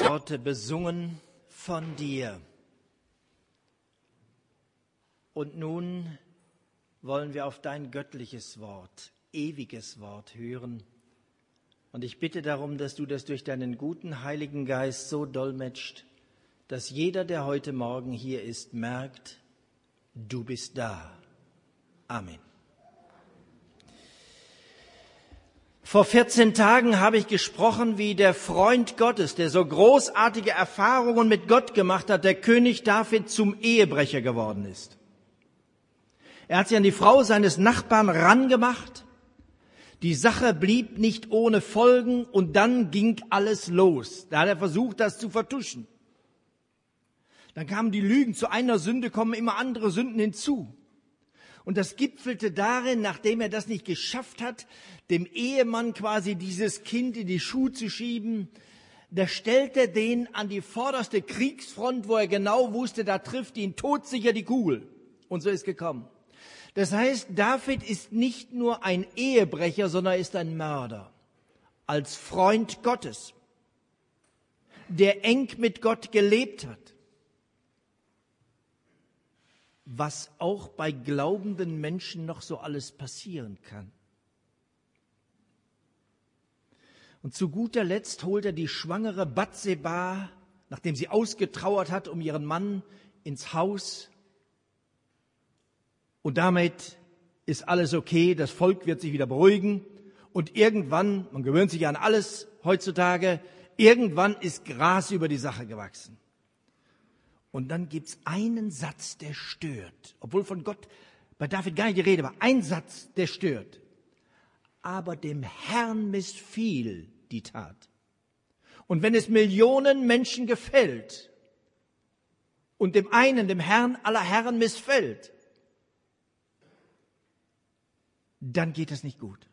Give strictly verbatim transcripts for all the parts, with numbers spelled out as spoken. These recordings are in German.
Worte besungen von dir. Und nun wollen wir auf dein göttliches Wort, ewiges Wort hören. Und ich bitte darum, dass du das durch deinen guten Heiligen Geist so dolmetscht, dass jeder, der heute Morgen hier ist, merkt, du bist da. Amen. Vor vierzehn Tagen habe ich gesprochen, wie der Freund Gottes, der so großartige Erfahrungen mit Gott gemacht hat, der König David, zum Ehebrecher geworden ist. Er hat sich an die Frau seines Nachbarn rangemacht. Die Sache blieb nicht ohne Folgen und dann ging alles los. Da hat er versucht, das zu vertuschen. Dann kamen die Lügen. Zu einer Sünde kommen immer andere Sünden hinzu. Und das gipfelte darin, nachdem er das nicht geschafft hat, dem Ehemann quasi dieses Kind in die Schuhe zu schieben, da stellte er den an die vorderste Kriegsfront, wo er genau wusste, da trifft ihn todsicher die Kugel. Und so ist gekommen. Das heißt, David ist nicht nur ein Ehebrecher, sondern ist ein Mörder. Als Freund Gottes, der eng mit Gott gelebt hat. Was auch bei glaubenden Menschen noch so alles passieren kann. Und zu guter Letzt holt er die schwangere Batseba, nachdem sie ausgetrauert hat um ihren Mann, ins Haus. Und damit ist alles okay, das Volk wird sich wieder beruhigen. Und irgendwann, man gewöhnt sich an alles heutzutage, irgendwann ist Gras über die Sache gewachsen. Und dann gibt's einen Satz, der stört. Obwohl von Gott bei David gar nicht die Rede war. Ein Satz, der stört. Aber dem Herrn missfiel die Tat. Und wenn es Millionen Menschen gefällt und dem einen, dem Herrn aller Herren missfällt, dann geht es nicht gut.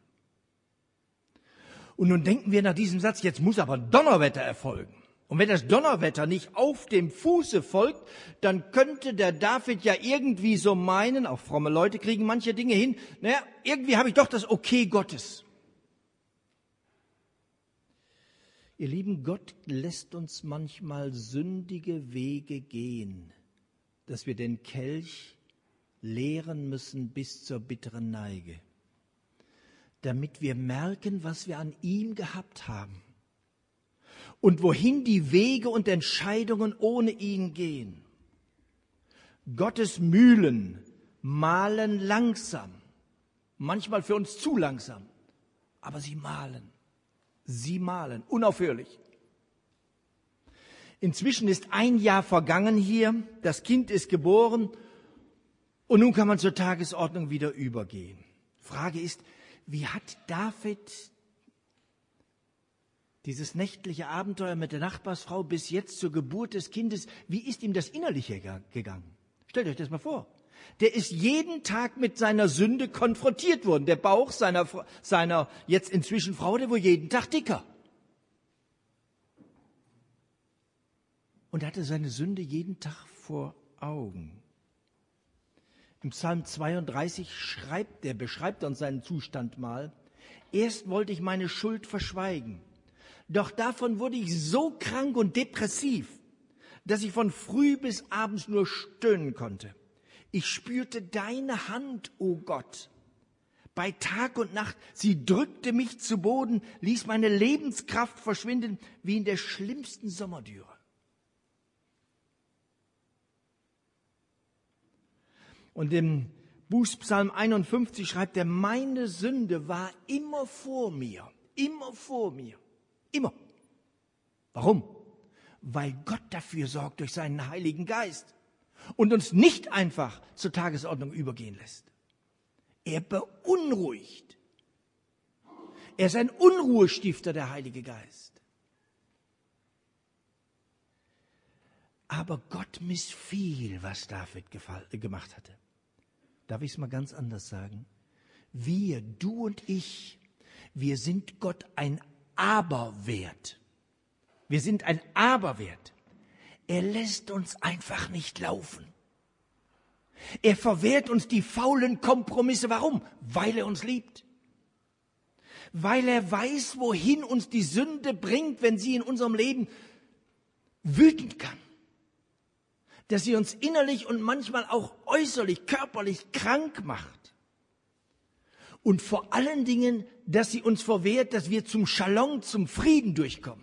Und nun denken wir nach diesem Satz, jetzt muss aber Donnerwetter erfolgen. Und wenn das Donnerwetter nicht auf dem Fuße folgt, dann könnte der David ja irgendwie so meinen, auch fromme Leute kriegen manche Dinge hin, naja, irgendwie habe ich doch das Okay Gottes. Ihr Lieben, Gott lässt uns manchmal sündige Wege gehen, dass wir den Kelch leeren müssen bis zur bitteren Neige, damit wir merken, was wir an ihm gehabt haben. Und wohin die Wege und Entscheidungen ohne ihn gehen. Gottes Mühlen mahlen langsam, manchmal für uns zu langsam, aber sie mahlen, sie mahlen, unaufhörlich. Inzwischen ist ein Jahr vergangen hier, das Kind ist geboren und nun kann man zur Tagesordnung wieder übergehen. Frage ist, wie hat David dieses nächtliche Abenteuer mit der Nachbarsfrau bis jetzt zur Geburt des Kindes, wie ist ihm das Innerliche gegangen? Stellt euch das mal vor. Der ist jeden Tag mit seiner Sünde konfrontiert worden. Der Bauch seiner, seiner jetzt inzwischen Frau, der wurde jeden Tag dicker. Und er hatte seine Sünde jeden Tag vor Augen. Im Psalm zweiunddreißig schreibt er, beschreibt er uns seinen Zustand mal. Erst wollte ich meine Schuld verschweigen. Doch davon wurde ich so krank und depressiv, dass ich von früh bis abends nur stöhnen konnte. Ich spürte deine Hand, o Gott. Bei Tag und Nacht, sie drückte mich zu Boden, ließ meine Lebenskraft verschwinden, wie in der schlimmsten Sommerdürre. Und im Bußpsalm einundfünfzig schreibt er, meine Sünde war immer vor mir, immer vor mir. Immer. Warum? Weil Gott dafür sorgt durch seinen Heiligen Geist und uns nicht einfach zur Tagesordnung übergehen lässt. Er beunruhigt. Er ist ein Unruhestifter, der Heilige Geist. Aber Gott missfiel, was David gefall, äh, gemacht hatte. Darf ich es mal ganz anders sagen? Wir, du und ich, wir sind Gott ein Aberwert. Wir sind ein Aberwert. Er lässt uns einfach nicht laufen. Er verwehrt uns die faulen Kompromisse. Warum? Weil er uns liebt. Weil er weiß, wohin uns die Sünde bringt, wenn sie in unserem Leben wütend kann, dass sie uns innerlich und manchmal auch äußerlich, körperlich krank macht. Und vor allen Dingen, dass sie uns verwehrt, dass wir zum Shalom, zum Frieden durchkommen.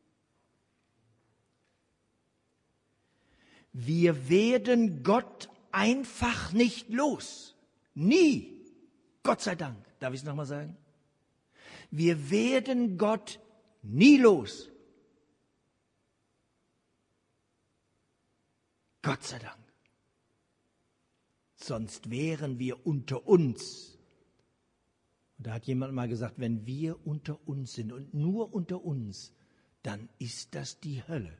Wir werden Gott einfach nicht los. Nie. Gott sei Dank. Darf ich es nochmal sagen? Wir werden Gott nie los. Gott sei Dank. Sonst wären wir unter uns. Und da hat jemand mal gesagt, wenn wir unter uns sind und nur unter uns, dann ist das die Hölle.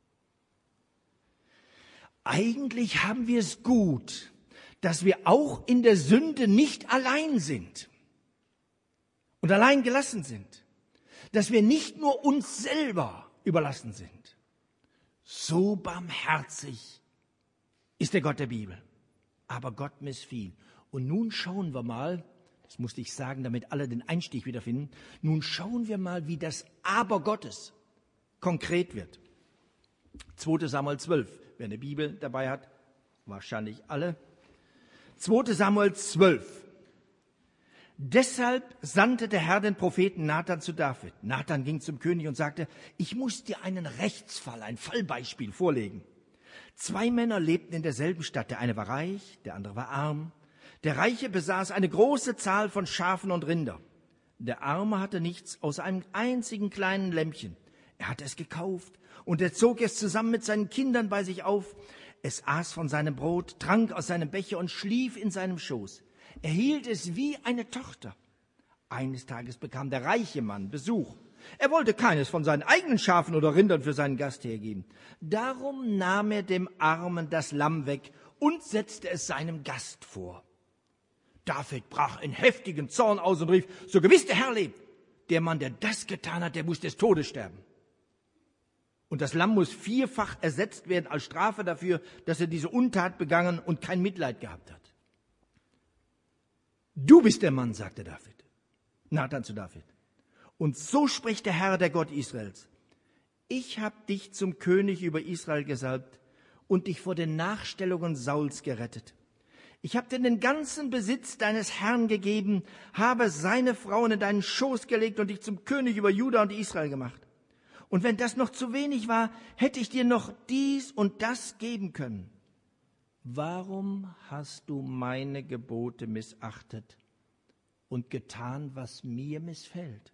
Eigentlich haben wir es gut, dass wir auch in der Sünde nicht allein sind und allein gelassen sind. Dass wir nicht nur uns selber überlassen sind. So barmherzig ist der Gott der Bibel. Aber Gott missfiel. Und nun schauen wir mal, das musste ich sagen, damit alle den Einstieg wiederfinden, nun schauen wir mal, wie das Aber Gottes konkret wird. zweiter Samuel zwölf, wer eine Bibel dabei hat, wahrscheinlich alle. zweiter Samuel zwölf. Deshalb sandte der Herr den Propheten Nathan zu David. Nathan ging zum König und sagte, ich muss dir einen Rechtsfall, ein Fallbeispiel vorlegen. Zwei Männer lebten in derselben Stadt. Der eine war reich, der andere war arm. Der Reiche besaß eine große Zahl von Schafen und Rinder. Der Arme hatte nichts außer einem einzigen kleinen Lämpchen. Er hatte es gekauft und er zog es zusammen mit seinen Kindern bei sich auf. Es aß von seinem Brot, trank aus seinem Becher und schlief in seinem Schoß. Er hielt es wie eine Tochter. Eines Tages bekam der reiche Mann Besuch. Er wollte keines von seinen eigenen Schafen oder Rindern für seinen Gast hergeben. Darum nahm er dem Armen das Lamm weg und setzte es seinem Gast vor. David brach in heftigen Zorn aus und rief, so gewiss der Herr lebt, der Mann, der das getan hat, der muss des Todes sterben. Und das Lamm muss vierfach ersetzt werden als Strafe dafür, dass er diese Untat begangen und kein Mitleid gehabt hat. Du bist der Mann, sagte David. Nathan zu David. Und so spricht der Herr, der Gott Israels. Ich habe dich zum König über Israel gesalbt und dich vor den Nachstellungen Sauls gerettet. Ich habe dir den ganzen Besitz deines Herrn gegeben, habe seine Frauen in deinen Schoß gelegt und dich zum König über Juda und Israel gemacht. Und wenn das noch zu wenig war, hätte ich dir noch dies und das geben können. Warum hast du meine Gebote missachtet und getan, was mir missfällt?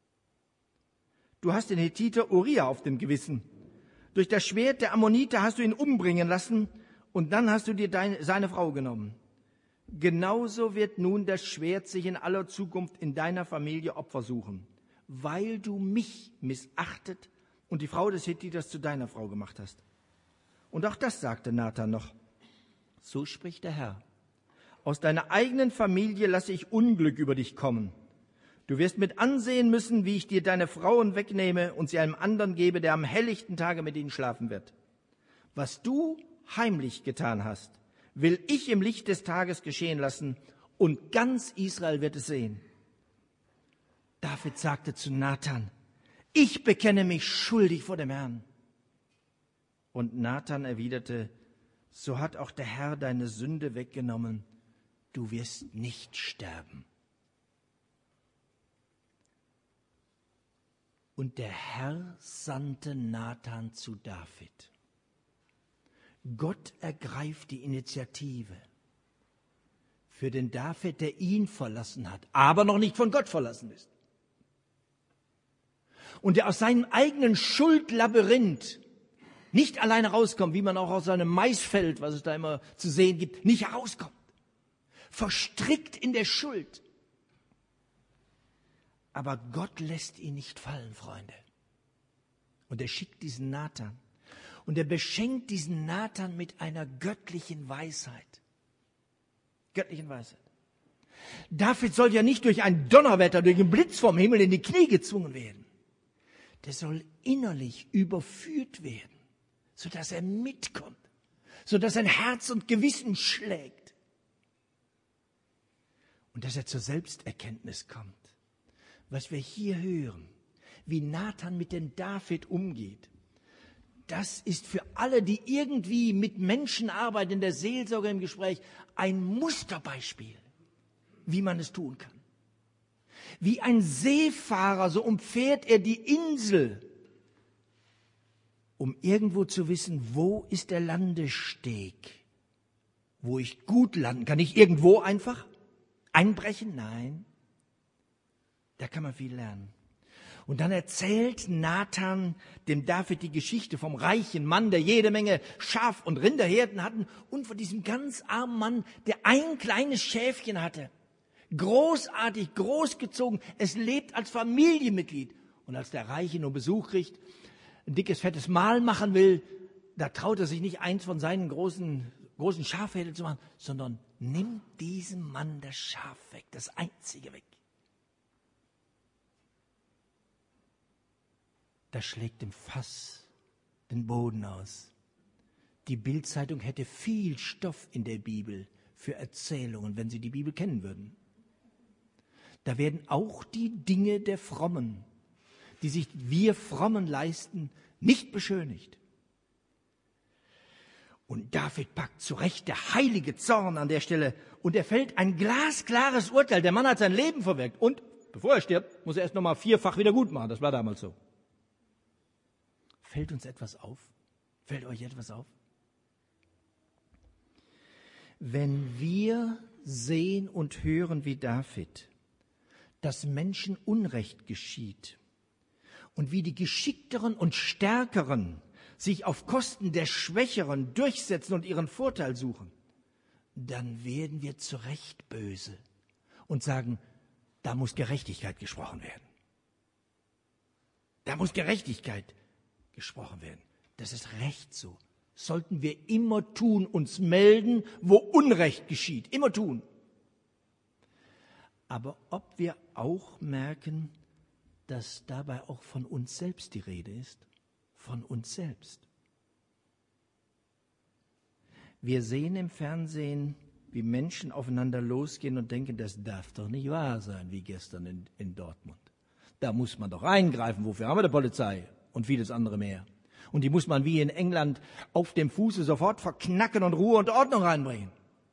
Du hast den Hethiter Uriah auf dem Gewissen. Durch das Schwert der Ammoniter hast du ihn umbringen lassen und dann hast du dir deine, seine Frau genommen. Genauso wird nun das Schwert sich in aller Zukunft in deiner Familie Opfer suchen, weil du mich missachtet und die Frau des Hethiters zu deiner Frau gemacht hast. Und auch das sagte Nathan noch. So spricht der Herr. Aus deiner eigenen Familie lasse ich Unglück über dich kommen. Du wirst mit ansehen müssen, wie ich dir deine Frauen wegnehme und sie einem anderen gebe, der am helllichten Tage mit ihnen schlafen wird. Was du heimlich getan hast, will ich im Licht des Tages geschehen lassen und ganz Israel wird es sehen. David sagte zu Nathan, ich bekenne mich schuldig vor dem Herrn. Und Nathan erwiderte, so hat auch der Herr deine Sünde weggenommen, du wirst nicht sterben. Und der Herr sandte Nathan zu David. Gott ergreift die Initiative für den David, der ihn verlassen hat, aber noch nicht von Gott verlassen ist. Und der aus seinem eigenen Schuldlabyrinth nicht alleine rauskommt, wie man auch aus seinem Maisfeld, was es da immer zu sehen gibt, nicht herauskommt. Verstrickt in der Schuld. Aber Gott lässt ihn nicht fallen, Freunde. Und er schickt diesen Nathan. Und er beschenkt diesen Nathan mit einer göttlichen Weisheit. Göttlichen Weisheit. David soll ja nicht durch ein Donnerwetter, durch einen Blitz vom Himmel in die Knie gezwungen werden. Der soll innerlich überführt werden, sodass er mitkommt, sodass sein Herz und Gewissen schlägt. Und dass er zur Selbsterkenntnis kommt. Was wir hier hören, wie Nathan mit dem David umgeht. das ist für alle, die irgendwie mit Menschen arbeiten, in der Seelsorge, im Gespräch, ein Musterbeispiel, wie man es tun kann. Wie ein Seefahrer, so umfährt er die Insel, um irgendwo zu wissen, wo ist der Landesteg, wo ich gut landen kann. Nicht irgendwo einfach einbrechen, nein, da kann man viel lernen. Und dann erzählt Nathan dem David die Geschichte vom reichen Mann, der jede Menge Schaf- und Rinderherden hatten, und von diesem ganz armen Mann, der ein kleines Schäfchen hatte. Großartig, großgezogen. Es lebt als Familienmitglied. Und als der Reiche nur Besuch kriegt, ein dickes, fettes Mahl machen will, da traut er sich nicht, eins von seinen großen, großen Schafherden zu machen, sondern nimmt diesem Mann das Schaf weg, das einzige weg. Das schlägt im Fass den Boden aus. Die Bild-Zeitung hätte viel Stoff in der Bibel für Erzählungen, wenn Sie die Bibel kennen würden. Da werden auch die Dinge der Frommen, die sich wir Frommen leisten, nicht beschönigt. Und David packt zurecht der heilige Zorn an der Stelle und er fällt ein glasklares Urteil. Der Mann hat sein Leben verwirkt und bevor er stirbt, muss er erst noch mal vierfach wieder gut machen. Das war damals so. Fällt uns etwas auf? Fällt euch etwas auf? Wenn wir sehen und hören wie David, dass Menschen Unrecht geschieht und wie die Geschickteren und Stärkeren sich auf Kosten der Schwächeren durchsetzen und ihren Vorteil suchen, dann werden wir zu Recht böse und sagen, da muss Gerechtigkeit gesprochen werden. Da muss Gerechtigkeit gesprochen werden. Das ist recht so. Sollten wir immer tun, uns melden, wo Unrecht geschieht. Immer tun. Aber ob wir auch merken, dass dabei auch von uns selbst die Rede ist? Von uns selbst. Wir sehen im Fernsehen, wie Menschen aufeinander losgehen und denken, das darf doch nicht wahr sein, wie gestern in, in Dortmund. Da muss man doch eingreifen. Wofür haben wir die Polizei? Und vieles andere mehr. Und die muss man wie in England auf dem Fuße sofort verknacken und Ruhe und Ordnung reinbringen.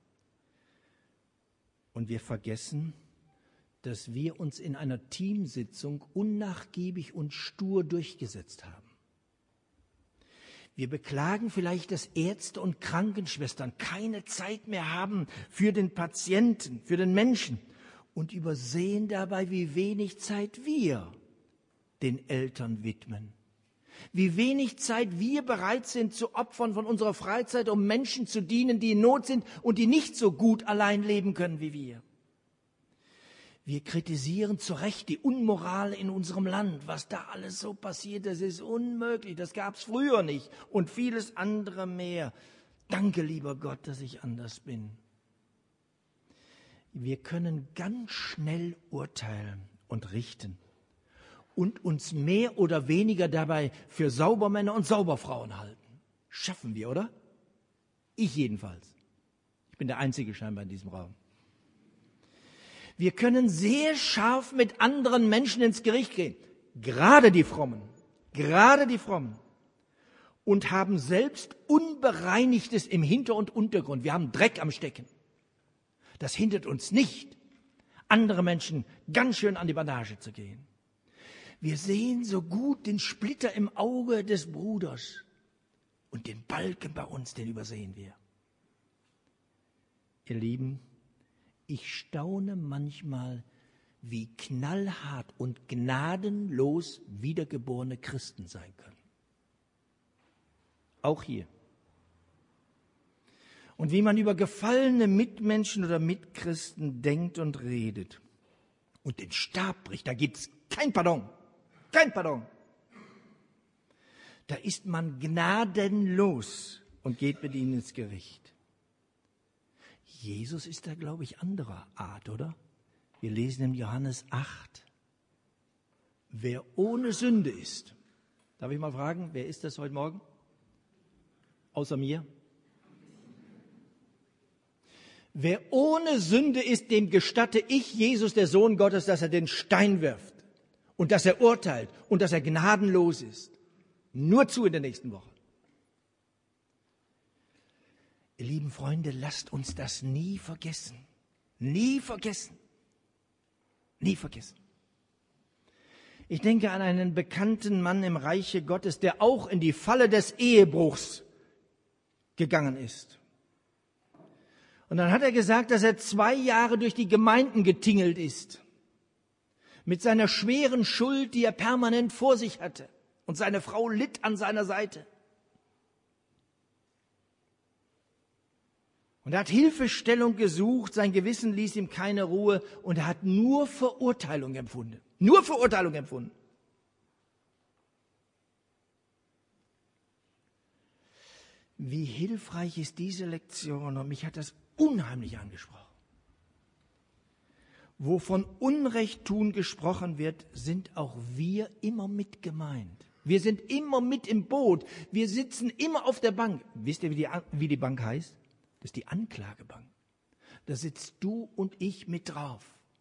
Und wir vergessen, dass wir uns in einer Teamsitzung unnachgiebig und stur durchgesetzt haben. Wir beklagen vielleicht, dass Ärzte und Krankenschwestern keine Zeit mehr haben für den Patienten, für den Menschen und übersehen dabei, wie wenig Zeit wir den Eltern widmen. Wie wenig Zeit wir bereit sind zu opfern von unserer Freizeit, um Menschen zu dienen, die in Not sind und die nicht so gut allein leben können wie wir. Wir kritisieren zu Recht die Unmoral in unserem Land. Was da alles so passiert, das ist unmöglich. Das gab es früher nicht und vieles andere mehr. Danke, lieber Gott, dass ich anders bin. Wir können ganz schnell urteilen und richten und uns mehr oder weniger dabei für Saubermänner und Sauberfrauen halten. Schaffen wir, oder? Ich jedenfalls. Ich bin der Einzige scheinbar in diesem Raum. Wir können sehr scharf mit anderen Menschen ins Gericht gehen, gerade die Frommen, gerade die Frommen, und haben selbst Unbereinigtes im Hinter- und Untergrund. Wir haben Dreck am Stecken. Das hindert uns nicht, andere Menschen ganz schön an die Bandage zu gehen. Wir sehen so gut den Splitter im Auge des Bruders und den Balken bei uns, den übersehen wir. Ihr Lieben, ich staune manchmal, wie knallhart und gnadenlos wiedergeborene Christen sein können. Auch hier. Und wie man über gefallene Mitmenschen oder Mitchristen denkt und redet und den Stab bricht, da gibt's kein Pardon. Kein Pardon. Da ist man gnadenlos und geht mit ihnen ins Gericht. Jesus ist da, glaube ich, anderer Art, oder? Wir lesen in Johannes acht. Wer ohne Sünde ist. Darf ich mal fragen, wer ist das heute Morgen? Außer mir? Wer ohne Sünde ist, dem gestatte ich, Jesus, der Sohn Gottes, dass er den Stein wirft und dass er urteilt und dass er gnadenlos ist. Nur zu in der nächsten Woche. Ihr lieben Freunde, lasst uns das nie vergessen. Nie vergessen. Nie vergessen. Ich denke an einen bekannten Mann im Reiche Gottes, der auch in die Falle des Ehebruchs gegangen ist. Und dann hat er gesagt, dass er zwei Jahre durch die Gemeinden getingelt ist. Mit seiner schweren Schuld, die er permanent vor sich hatte. Und seine Frau litt an seiner Seite. Und er hat Hilfestellung gesucht, sein Gewissen ließ ihm keine Ruhe und er hat nur Verurteilung empfunden. Nur Verurteilung empfunden. Wie hilfreich ist diese Lektion und mich hat das unheimlich angesprochen. Wo von Unrechttun gesprochen wird, sind auch wir immer mit gemeint. Wir sind immer mit im Boot. Wir sitzen immer auf der Bank. Wisst ihr, wie die, wie die Bank heißt? Das ist die Anklagebank. Da sitzt du und ich mit drauf.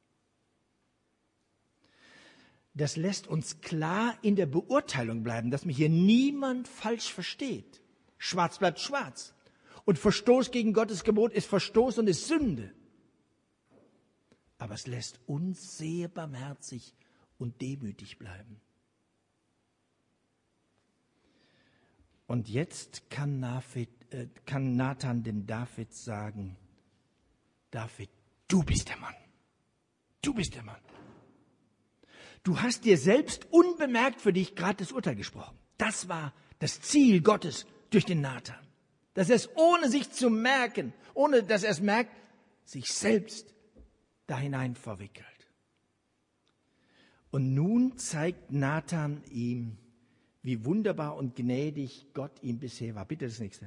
Das lässt uns klar in der Beurteilung bleiben, dass mich hier niemand falsch versteht. Schwarz bleibt schwarz. Und Verstoß gegen Gottes Gebot ist Verstoß und ist Sünde. Aber es lässt uns sehr barmherzig und demütig bleiben. Und jetzt kann, David, äh, kann Nathan dem David sagen, David, du bist der Mann. Du bist der Mann. Du hast dir selbst unbemerkt für dich gerade das Urteil gesprochen. Das war das Ziel Gottes durch den Nathan. Dass er es ohne sich zu merken, ohne dass er es merkt, sich selbst da hinein verwickelt. Und nun zeigt Nathan ihm, wie wunderbar und gnädig Gott ihm bisher war. Bitte das nächste.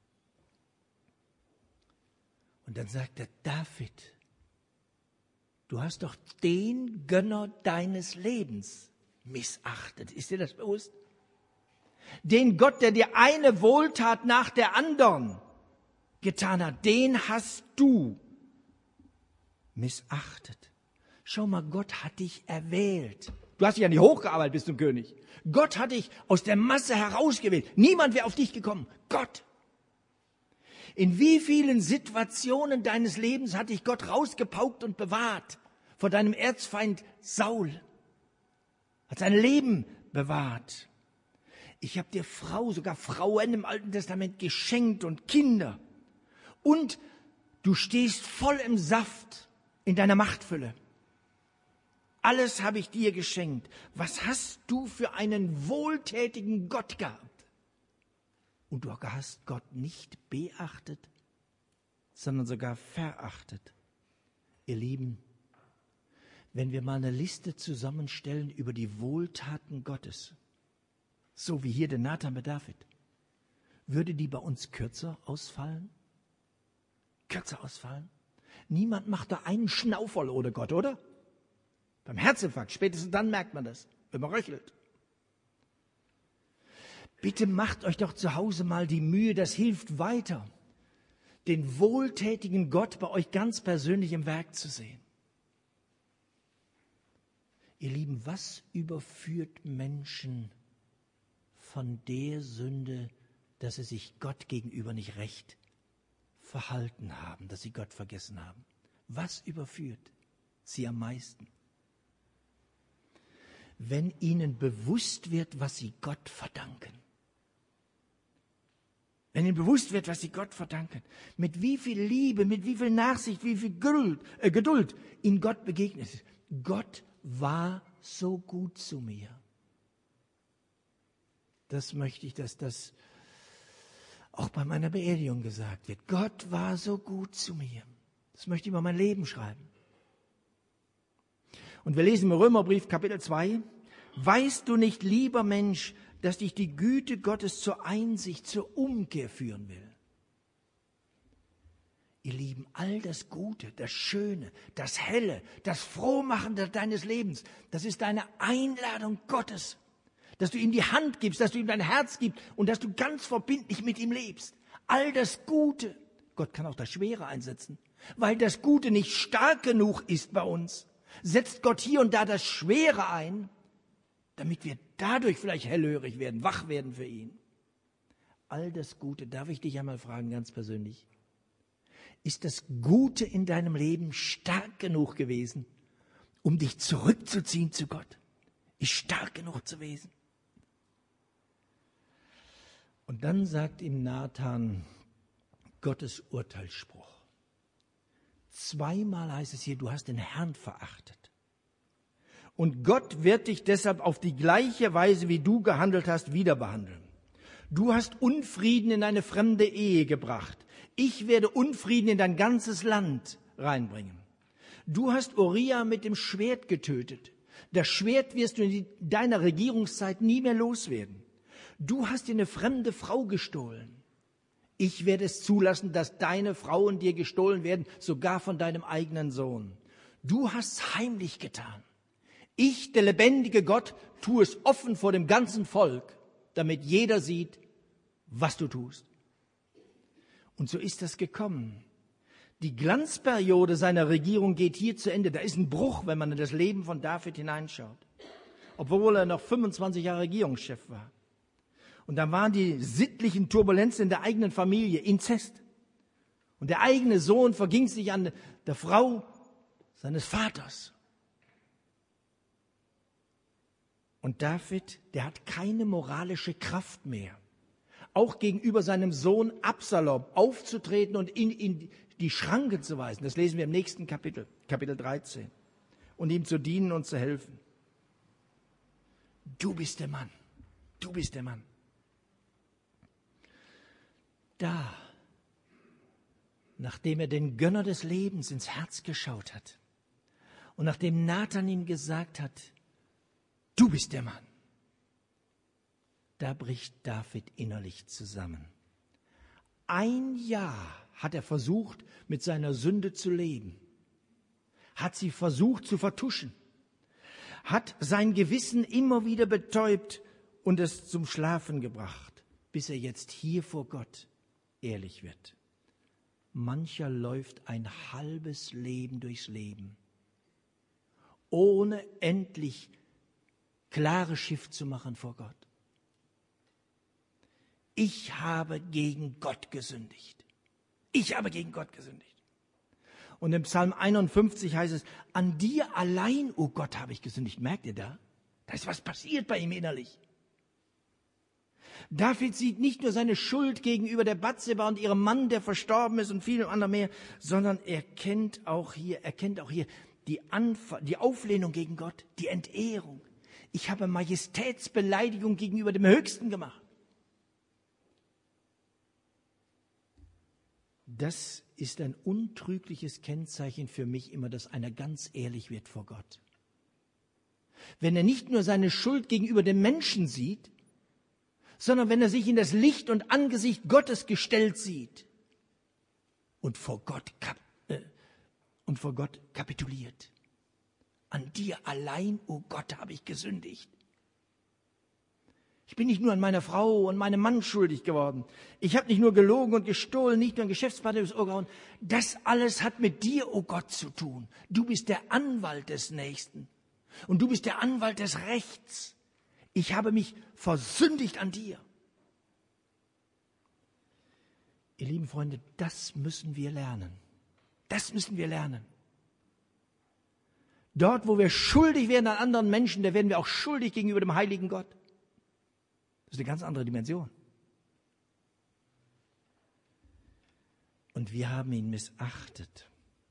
Und dann sagt er, David, du hast doch den Gönner deines Lebens missachtet. Ist dir das bewusst? Den Gott, der dir eine Wohltat nach der anderen getan hat, den hast du missachtet. Schau mal, Gott hat dich erwählt. Du hast dich ja nicht hochgearbeitet bis zum König. Gott hat dich aus der Masse herausgewählt. Niemand wäre auf dich gekommen. Gott. In wie vielen Situationen deines Lebens hat dich Gott rausgepaukt und bewahrt vor deinem Erzfeind Saul? Hat sein Leben bewahrt. Ich habe dir Frau, sogar Frauen im Alten Testament geschenkt und Kinder. Und du stehst voll im Saft in deiner Machtfülle. Alles habe ich dir geschenkt. Was hast du für einen wohltätigen Gott gehabt? Und du hast Gott nicht beachtet, sondern sogar verachtet. Ihr Lieben, wenn wir mal eine Liste zusammenstellen über die Wohltaten Gottes, so wie hier der Nathan bei David, würde die bei uns kürzer ausfallen? Kürzer ausfallen? Niemand macht da einen Schnauferl ohne Gott, oder? Beim Herzinfarkt, spätestens dann merkt man das, wenn man röchelt. Bitte macht euch doch zu Hause mal die Mühe, das hilft weiter, den wohltätigen Gott bei euch ganz persönlich im Werk zu sehen. Ihr Lieben, was überführt Menschen von der Sünde, dass sie sich Gott gegenüber nicht recht verhalten haben, dass sie Gott vergessen haben? Was überführt sie am meisten? Wenn ihnen bewusst wird, was sie Gott verdanken. Wenn ihnen bewusst wird, was sie Gott verdanken. Mit wie viel Liebe, mit wie viel Nachsicht, wie viel Geduld, äh, Geduld ihnen Gott begegnet ist. Gott war so gut zu mir. Das möchte ich, dass das auch bei meiner Beerdigung gesagt wird. Gott war so gut zu mir. Das möchte ich über mein Leben schreiben. Und wir lesen im Römerbrief Kapitel zwei. Weißt du nicht, lieber Mensch, dass dich die Güte Gottes zur Einsicht, zur Umkehr führen will? Ihr Lieben, all das Gute, das Schöne, das Helle, das Frohmachende deines Lebens, das ist eine Einladung Gottes, dass du ihm die Hand gibst, dass du ihm dein Herz gibst und dass du ganz verbindlich mit ihm lebst. All das Gute, Gott kann auch das Schwere einsetzen, weil das Gute nicht stark genug ist bei uns, setzt Gott hier und da das Schwere ein, damit wir dadurch vielleicht hellhörig werden, wach werden für ihn. All das Gute, darf ich dich einmal fragen, ganz persönlich, ist das Gute in deinem Leben stark genug gewesen, um dich zurückzuziehen zu Gott? Ist stark genug zu gewesen? Und dann sagt ihm Nathan Gottes Urteilsspruch. Zweimal heißt es hier, du hast den Herrn verachtet. Und Gott wird dich deshalb auf die gleiche Weise, wie du gehandelt hast, wieder behandeln. Du hast Unfrieden in eine fremde Ehe gebracht. Ich werde Unfrieden in dein ganzes Land reinbringen. Du hast Uriah mit dem Schwert getötet. Das Schwert wirst du in deiner Regierungszeit nie mehr loswerden. Du hast dir eine fremde Frau gestohlen. Ich werde es zulassen, dass deine Frauen dir gestohlen werden, sogar von deinem eigenen Sohn. Du hast es heimlich getan. Ich, der lebendige Gott, tue es offen vor dem ganzen Volk, damit jeder sieht, was du tust. Und so ist das gekommen. Die Glanzperiode seiner Regierung geht hier zu Ende. Da ist ein Bruch, wenn man in das Leben von David hineinschaut. Obwohl er noch fünfundzwanzig Jahre Regierungschef war. Und dann waren die sittlichen Turbulenzen in der eigenen Familie, Inzest. Und der eigene Sohn verging sich an der Frau seines Vaters. Und David, der hat keine moralische Kraft mehr, auch gegenüber seinem Sohn Absalom aufzutreten und ihn in die Schranken zu weisen. Das lesen wir im nächsten Kapitel, Kapitel dreizehn. Und ihm zu dienen und zu helfen. Du bist der Mann. Du bist der Mann. Da, nachdem er den Gönner des Lebens ins Herz geschaut hat und nachdem Nathan ihm gesagt hat, du bist der Mann, da bricht David innerlich zusammen. Ein Jahr hat er versucht, mit seiner Sünde zu leben, hat sie versucht zu vertuschen, hat sein Gewissen immer wieder betäubt und es zum Schlafen gebracht, bis er jetzt hier vor Gott ehrlich wird. Mancher läuft ein halbes Leben durchs Leben, ohne endlich klare Schiff zu machen vor Gott. Ich habe gegen Gott gesündigt. Ich habe gegen Gott gesündigt. Und im Psalm einundfünfzig heißt es, an dir allein, o Gott, habe ich gesündigt. Merkt ihr da? Da ist was passiert bei ihm innerlich. David sieht nicht nur seine Schuld gegenüber der Batseba und ihrem Mann, der verstorben ist und vielem anderen mehr, sondern er kennt auch hier, er kennt auch hier die, Anf- die Auflehnung gegen Gott, die Entehrung. Ich habe Majestätsbeleidigung gegenüber dem Höchsten gemacht. Das ist ein untrügliches Kennzeichen für mich immer, dass einer ganz ehrlich wird vor Gott. Wenn er nicht nur seine Schuld gegenüber dem Menschen sieht, sondern wenn er sich in das Licht und Angesicht Gottes gestellt sieht und vor Gott, kap- äh, und vor Gott kapituliert. An dir allein, o oh Gott, habe ich gesündigt. Ich bin nicht nur an meiner Frau und meinem Mann schuldig geworden. Ich habe nicht nur gelogen und gestohlen, nicht nur ein Geschäftspartner durchs Ohr gehauen. Das alles hat mit dir, o oh Gott, zu tun. Du bist der Anwalt des Nächsten und du bist der Anwalt des Rechts. Ich habe mich versündigt an dir. Ihr lieben Freunde, das müssen wir lernen. Das müssen wir lernen. Dort, wo wir schuldig werden an anderen Menschen, da werden wir auch schuldig gegenüber dem heiligen Gott. Das ist eine ganz andere Dimension. Und wir haben ihn missachtet.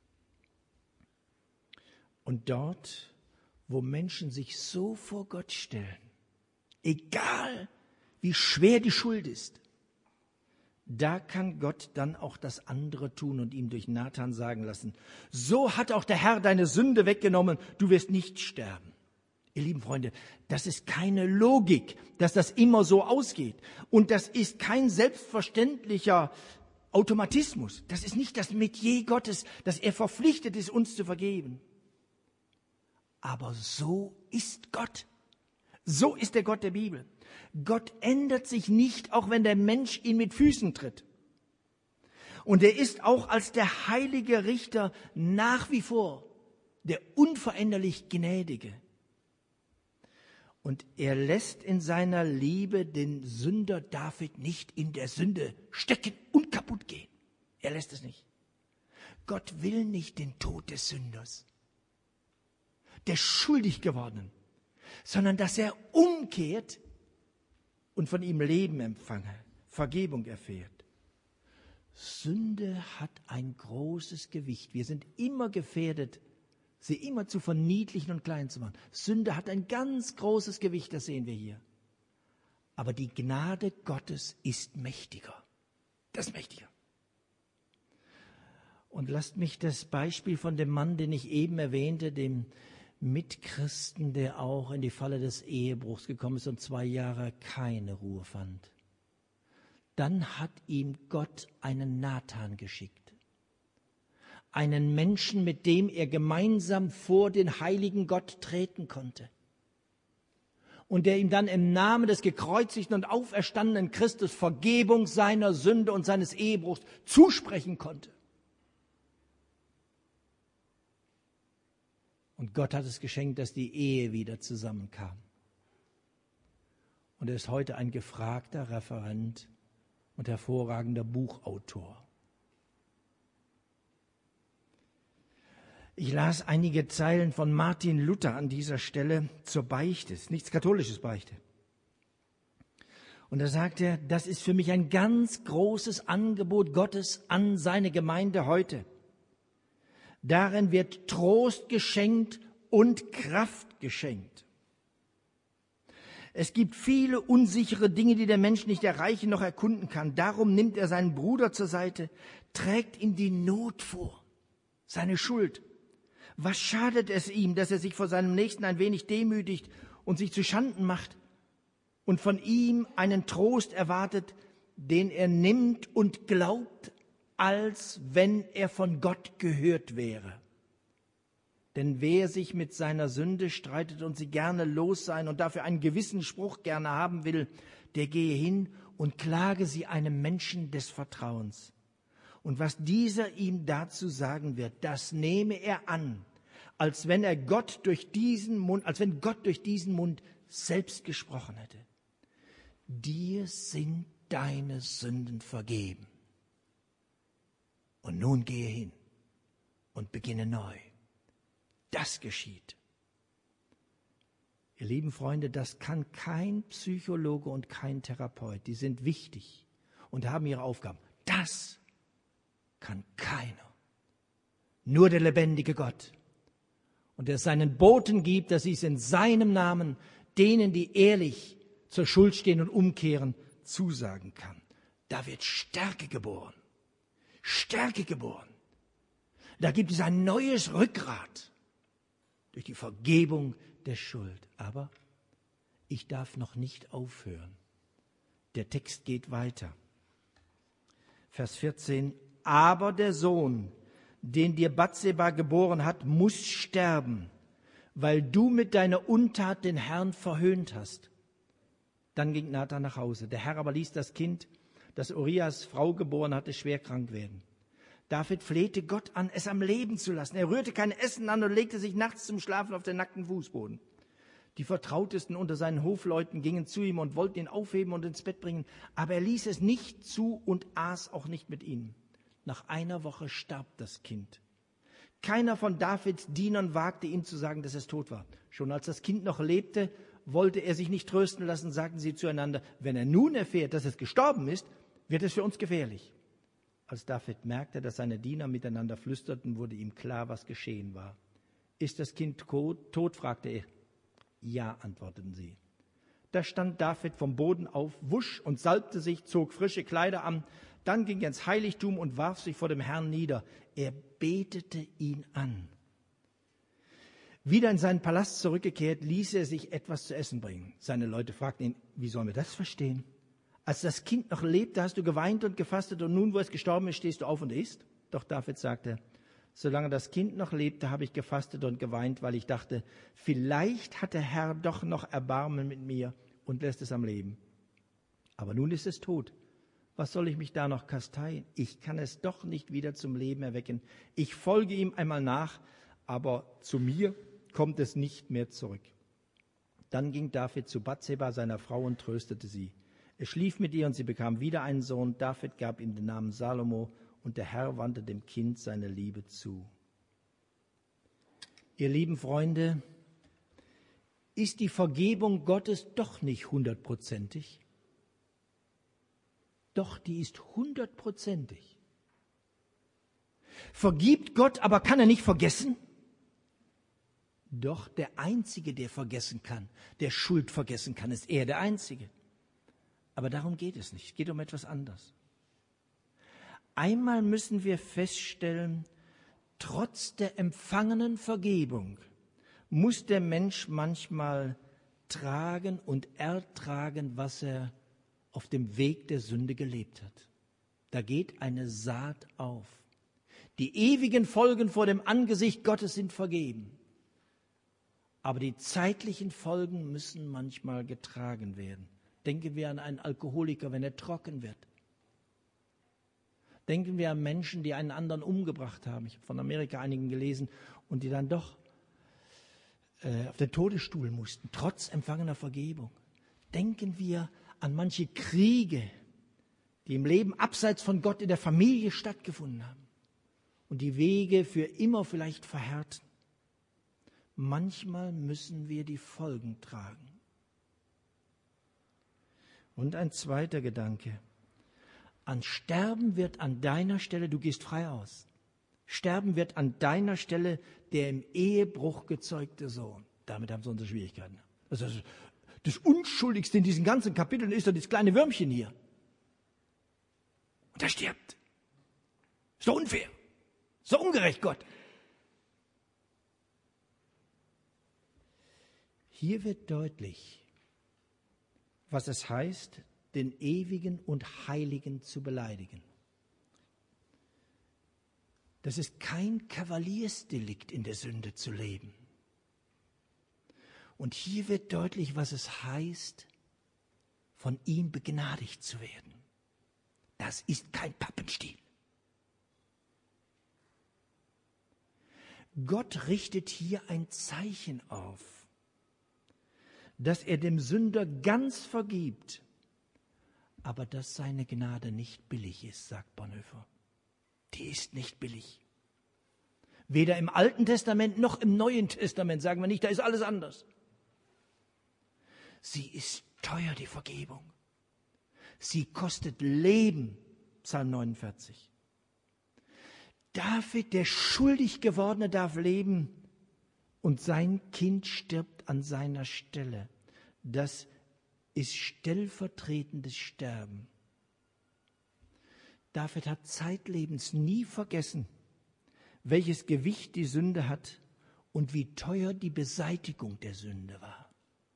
Und dort, wo Menschen sich so vor Gott stellen, egal wie schwer die Schuld ist, da kann Gott dann auch das andere tun und ihm durch Nathan sagen lassen, so hat auch der Herr deine Sünde weggenommen, du wirst nicht sterben. Ihr lieben Freunde, das ist keine Logik, dass das immer so ausgeht. Und das ist kein selbstverständlicher Automatismus. Das ist nicht das Metier Gottes, dass er verpflichtet ist, uns zu vergeben. Aber so ist Gott. So ist der Gott der Bibel. Gott ändert sich nicht, auch wenn der Mensch ihn mit Füßen tritt. Und er ist auch als der heilige Richter nach wie vor der unveränderlich Gnädige. Und er lässt in seiner Liebe den Sünder David nicht in der Sünde stecken und kaputt gehen. Er lässt es nicht. Gott will nicht den Tod des Sünders, der schuldig gewordenen, sondern dass er umkehrt und von ihm Leben empfange, Vergebung erfährt. Sünde hat ein großes Gewicht. Wir sind immer gefährdet, sie immer zu verniedlichen und klein zu machen. Sünde hat ein ganz großes Gewicht, das sehen wir hier. Aber die Gnade Gottes ist mächtiger. Das ist mächtiger. Und lasst mich das Beispiel von dem Mann, den ich eben erwähnte, dem Mitchristen, der auch in die Falle des Ehebruchs gekommen ist und zwei Jahre keine Ruhe fand. Dann hat ihm Gott einen Nathan geschickt. Einen Menschen, mit dem er gemeinsam vor den heiligen Gott treten konnte. Und der ihm dann im Namen des gekreuzigten und auferstandenen Christus Vergebung seiner Sünde und seines Ehebruchs zusprechen konnte. Und Gott hat es geschenkt, dass die Ehe wieder zusammenkam. Und er ist heute ein gefragter Referent und hervorragender Buchautor. Ich las einige Zeilen von Martin Luther an dieser Stelle zur Beichte, nichts katholisches Beichte. Und da sagt er, das ist für mich ein ganz großes Angebot Gottes an seine Gemeinde heute. Darin wird Trost geschenkt und Kraft geschenkt. Es gibt viele unsichere Dinge, die der Mensch nicht erreichen noch erkunden kann. Darum nimmt er seinen Bruder zur Seite, trägt ihm die Not vor, seine Schuld. Was schadet es ihm, dass er sich vor seinem Nächsten ein wenig demütigt und sich zu Schanden macht und von ihm einen Trost erwartet, den er nimmt und glaubt, als wenn er von Gott gehört wäre. Denn wer sich mit seiner Sünde streitet und sie gerne los sein und dafür einen gewissen Spruch gerne haben will, der gehe hin und klage sie einem Menschen des Vertrauens. Und was dieser ihm dazu sagen wird, das nehme er an, als wenn er Gott durch diesen Mund, als wenn Gott durch diesen Mund selbst gesprochen hätte. Dir sind deine Sünden vergeben. Und nun gehe hin und beginne neu. Das geschieht. Ihr lieben Freunde, das kann kein Psychologe und kein Therapeut. Die sind wichtig und haben ihre Aufgaben. Das kann keiner. Nur der lebendige Gott. Und der es seinen Boten gibt, dass sie es in seinem Namen denen, die ehrlich zur Schuld stehen und umkehren, zusagen kann. Da wird Stärke geboren. Stärke geboren. Da gibt es ein neues Rückgrat durch die Vergebung der Schuld. Aber ich darf noch nicht aufhören. Der Text geht weiter. Vers vierzehn. Aber der Sohn, den dir Bathseba geboren hat, muss sterben, weil du mit deiner Untat den Herrn verhöhnt hast. Dann ging Nathan nach Hause. Der Herr aber ließ das Kind, das Urias Frau geboren hatte, schwer krank werden. David flehte Gott an, es am Leben zu lassen. Er rührte kein Essen an und legte sich nachts zum Schlafen auf den nackten Fußboden. Die Vertrautesten unter seinen Hofleuten gingen zu ihm und wollten ihn aufheben und ins Bett bringen, aber er ließ es nicht zu und aß auch nicht mit ihnen. Nach einer Woche starb das Kind. Keiner von Davids Dienern wagte ihm zu sagen, dass es tot war. Schon als das Kind noch lebte, wollte er sich nicht trösten lassen, sagten sie zueinander, wenn er nun erfährt, dass es gestorben ist, wird es für uns gefährlich. Als David merkte, dass seine Diener miteinander flüsterten, wurde ihm klar, was geschehen war. Ist das Kind tot? Fragte er. Ja, antworteten sie. Da stand David vom Boden auf, wusch und salbte sich, zog frische Kleider an, dann ging er ins Heiligtum und warf sich vor dem Herrn nieder. Er betete ihn an. Wieder in seinen Palast zurückgekehrt, ließ er sich etwas zu essen bringen. Seine Leute fragten ihn, wie sollen wir das verstehen? Als das Kind noch lebte, hast du geweint und gefastet und nun, wo es gestorben ist, stehst du auf und isst? Doch David sagte, solange das Kind noch lebte, habe ich gefastet und geweint, weil ich dachte, vielleicht hat der Herr doch noch Erbarmen mit mir und lässt es am Leben. Aber nun ist es tot. Was soll ich mich da noch kasteien? Ich kann es doch nicht wieder zum Leben erwecken. Ich folge ihm einmal nach, aber zu mir kommt es nicht mehr zurück. Dann ging David zu Bathseba, seiner Frau, und tröstete sie. Er schlief mit ihr und sie bekam wieder einen Sohn. David gab ihm den Namen Salomo und der Herr wandte dem Kind seine Liebe zu. Ihr lieben Freunde, ist die Vergebung Gottes doch nicht hundertprozentig? Doch, die ist hundertprozentig. Vergibt Gott, aber kann er nicht vergessen? Doch, der Einzige, der vergessen kann, der Schuld vergessen kann, ist er der Einzige. Aber darum geht es nicht. Es geht um etwas anderes. Einmal müssen wir feststellen, trotz der empfangenen Vergebung muss der Mensch manchmal tragen und ertragen, was er auf dem Weg der Sünde gelebt hat. Da geht eine Saat auf. Die ewigen Folgen vor dem Angesicht Gottes sind vergeben. Aber die zeitlichen Folgen müssen manchmal getragen werden. Denken wir an einen Alkoholiker, wenn er trocken wird. Denken wir an Menschen, die einen anderen umgebracht haben. Ich habe von Amerika einigen gelesen und die dann doch äh, auf den Todesstuhl mussten, trotz empfangener Vergebung. Denken wir an manche Kriege, die im Leben abseits von Gott in der Familie stattgefunden haben und die Wege für immer vielleicht verhärten. Manchmal müssen wir die Folgen tragen. Und ein zweiter Gedanke. An Sterben wird an deiner Stelle, du gehst frei aus, sterben wird an deiner Stelle der im Ehebruch gezeugte Sohn. Damit haben sie unsere Schwierigkeiten. Das, ist das Unschuldigste in diesen ganzen Kapiteln ist doch das kleine Würmchen hier. Und er stirbt. Ist doch unfair. Ist doch ungerecht, Gott. Hier wird deutlich, was es heißt, den Ewigen und Heiligen zu beleidigen. Das ist kein Kavaliersdelikt, in der Sünde zu leben. Und hier wird deutlich, was es heißt, von ihm begnadigt zu werden. Das ist kein Pappenstiel. Gott richtet hier ein Zeichen auf, dass er dem Sünder ganz vergibt, aber dass seine Gnade nicht billig ist, sagt Bonhoeffer. Die ist nicht billig. Weder im Alten Testament noch im Neuen Testament, sagen wir nicht, da ist alles anders. Sie ist teuer, die Vergebung. Sie kostet Leben, Psalm neunundvierzig. David, der schuldig gewordene, darf leben und sein Kind stirbt an seiner Stelle. Das ist stellvertretendes Sterben. David hat zeitlebens nie vergessen, welches Gewicht die Sünde hat und wie teuer die Beseitigung der Sünde war.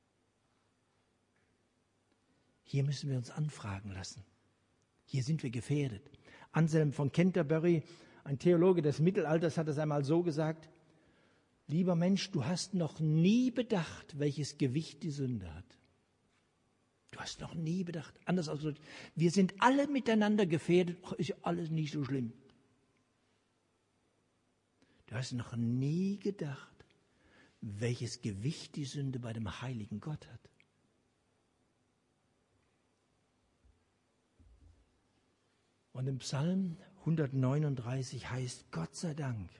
Hier müssen wir uns anfragen lassen. Hier sind wir gefährdet. Anselm von Canterbury, ein Theologe des Mittelalters, hat es einmal so gesagt: Lieber Mensch, du hast noch nie bedacht, welches Gewicht die Sünde hat. Du hast noch nie bedacht. Anders ausgedrückt, wir sind alle miteinander gefährdet. Ach, ist alles nicht so schlimm. Du hast noch nie gedacht, welches Gewicht die Sünde bei dem heiligen Gott hat. Und im Psalm hundertneununddreißig heißt: Gott sei Dank,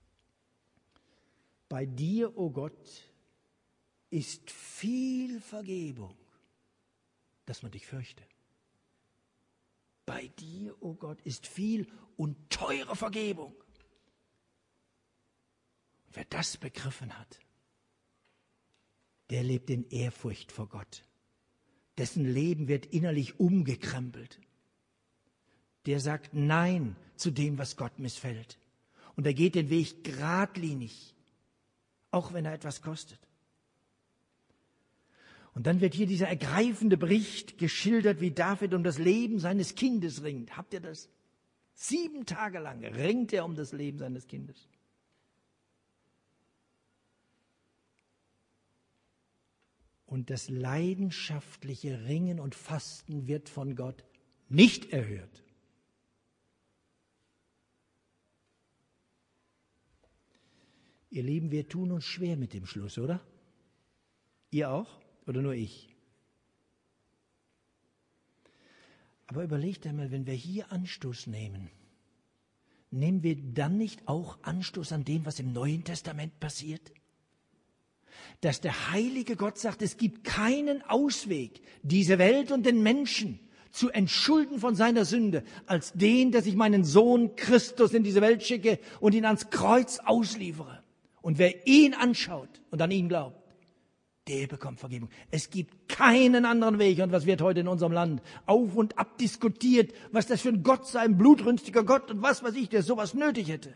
bei dir, o Gott, ist viel Vergebung, dass man dich fürchte. Bei dir, o Gott, ist viel und teure Vergebung. Wer das begriffen hat, der lebt in Ehrfurcht vor Gott. Dessen Leben wird innerlich umgekrempelt. Der sagt Nein zu dem, was Gott missfällt. Und er geht den Weg geradlinig, auch wenn er etwas kostet. Und dann wird hier dieser ergreifende Bericht geschildert, wie David um das Leben seines Kindes ringt. Habt ihr das? Sieben Tage lang ringt er um das Leben seines Kindes. Und das leidenschaftliche Ringen und Fasten wird von Gott nicht erhört. Ihr Lieben, wir tun uns schwer mit dem Schluss, oder? Ihr auch? Oder nur ich? Aber überlegt einmal, wenn wir hier Anstoß nehmen, nehmen wir dann nicht auch Anstoß an dem, was im Neuen Testament passiert? Dass der heilige Gott sagt, es gibt keinen Ausweg, diese Welt und den Menschen zu entschulden von seiner Sünde, als den, dass ich meinen Sohn Christus in diese Welt schicke und ihn ans Kreuz ausliefere. Und wer ihn anschaut und an ihn glaubt, der bekommt Vergebung. Es gibt keinen anderen Weg. Und was wird heute in unserem Land auf und ab diskutiert, was das für ein Gott sei, ein blutrünstiger Gott und was weiß ich, der sowas nötig hätte.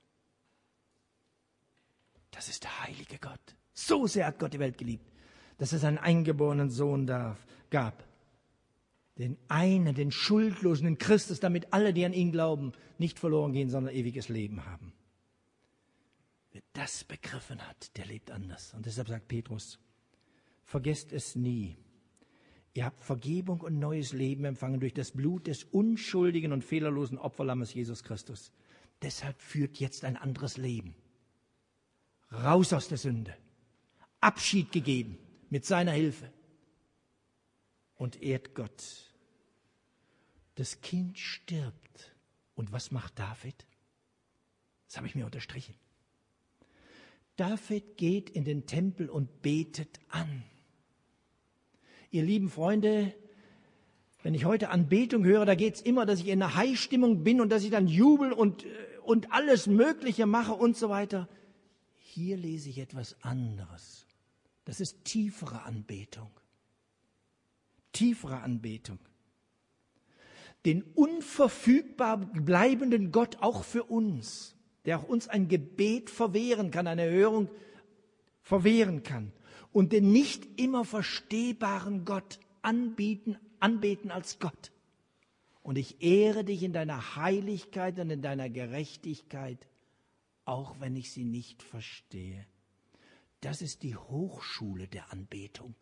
Das ist der heilige Gott. So sehr hat Gott die Welt geliebt, dass es einen eingeborenen Sohn darf, gab. Den einen, den Schuldlosen, den Christus, damit alle, die an ihn glauben, nicht verloren gehen, sondern ewiges Leben haben. Wer das begriffen hat, der lebt anders. Und deshalb sagt Petrus, vergesst es nie. Ihr habt Vergebung und neues Leben empfangen durch das Blut des unschuldigen und fehlerlosen Opferlammes Jesus Christus. Deshalb führt jetzt ein anderes Leben. Raus aus der Sünde. Abschied gegeben mit seiner Hilfe. Und ehrt Gott. Das Kind stirbt. Und was macht David? Das habe ich mir unterstrichen. David geht in den Tempel und betet an. Ihr lieben Freunde, wenn ich heute Anbetung höre, da geht es immer, dass ich in einer High-Stimmung bin und dass ich dann jubel und, und alles Mögliche mache und so weiter. Hier lese ich etwas anderes. Das ist tiefere Anbetung. Tiefere Anbetung. Den unverfügbar bleibenden Gott auch für uns, der auch uns ein Gebet verwehren kann, eine Erhörung verwehren kann. Und den nicht immer verstehbaren Gott anbieten, anbeten als Gott. Und ich ehre dich in deiner Heiligkeit und in deiner Gerechtigkeit, auch wenn ich sie nicht verstehe. Das ist die Hochschule der Anbetung.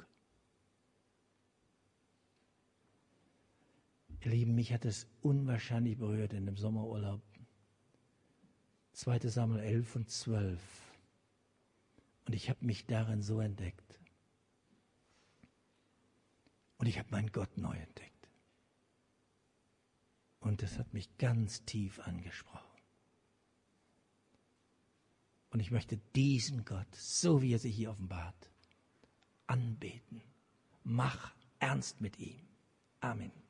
Ihr Lieben, mich hat es unwahrscheinlich berührt in dem Sommerurlaub. zweiter Samuel elf und zwölf. Und ich habe mich darin so entdeckt. Und ich habe meinen Gott neu entdeckt. Und das hat mich ganz tief angesprochen. Und ich möchte diesen Gott, so wie er sich hier offenbart, anbeten. Mach ernst mit ihm. Amen.